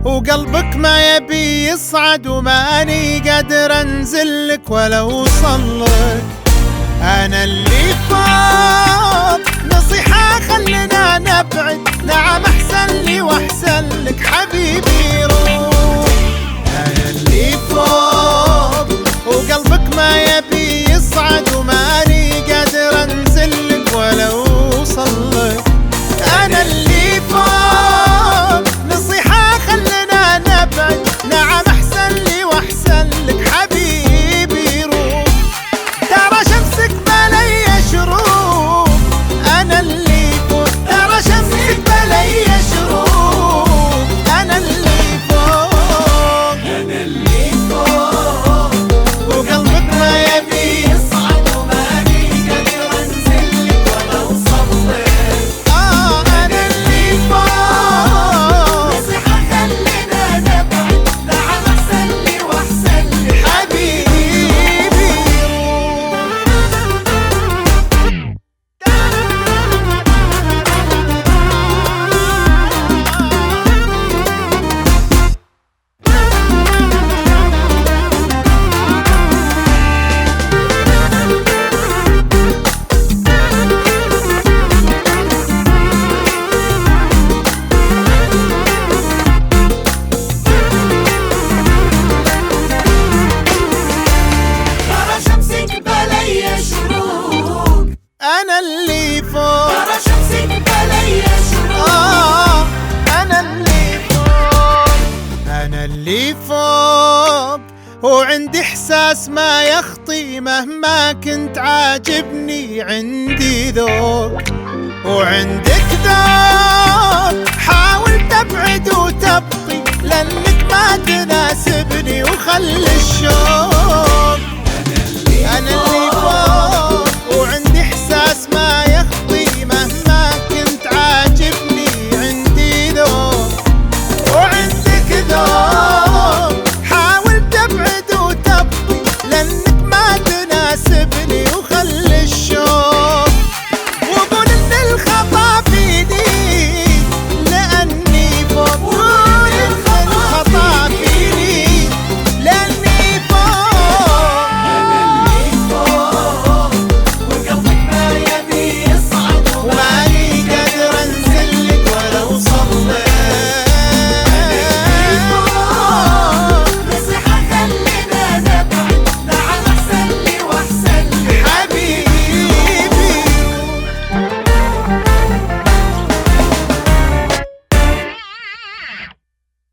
وقلبك ما يبي يصعد وماني قادر انزلك ولا اوصلك. انا اللي فوق، نصيحة خلنا نبعد، نعم احسن لي واحسن لك حبيبي روح. انا اللي فوق وقلبك ما يبي يصعد وماني قادر انزلك ولا اوصلك. انا اللي فوق، نصيحة خلنا نبعد، نعم احسن لي واحسن لك حبيبي روح. ترى شمسك بلي شروق، انا اللي فوق، ترى شمسك بلي شروق، انا اللي فوق. انا اللي فوق وقلبك ما يبي يصعد وماني قادر انزلك ولا اوصلك. انا اللي فوق، نصيحة خلينا نبعد، نعم احسن لي واحسن لي حبيبي أنا اللي فوق، ترى شمسك بلي شروق، أنا اللي فوق. أنا اللي فوق وعندي إحساس ما يخطي، مهما كنت عاجبني عندي ذوق وعندك ذوق. حاول تبعد وتبقي لأنك ما تناسبني وخلي الشوق. أنا اللي فوق.